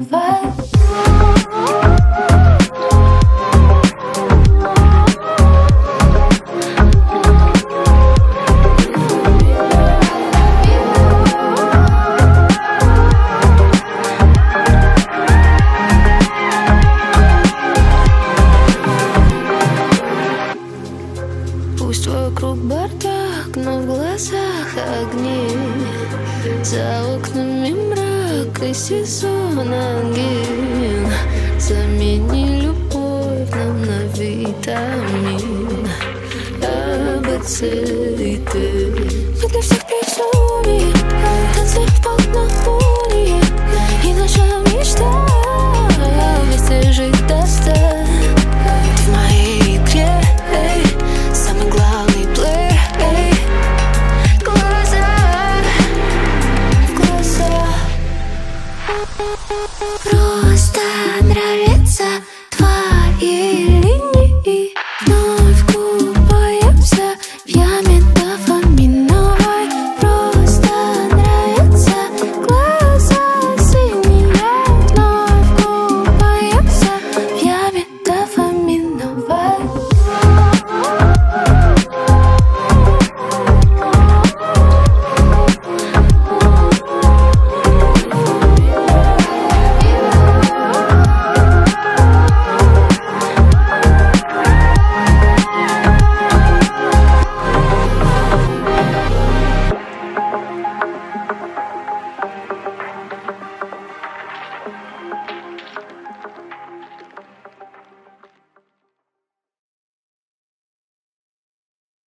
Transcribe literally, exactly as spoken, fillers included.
вайб. Пусть вокруг бардак, но в глазах огни. За окнами мрак и сезон ангин. Замени любовь нам на витамин А, Б, С и Д. Мы для всех безумие, танцы в полнолуние. И наша мечта вместе жить до ста. Ты в моей игре, эй, самый главный плеер, эй. Глаза в глаза. Просто нравится.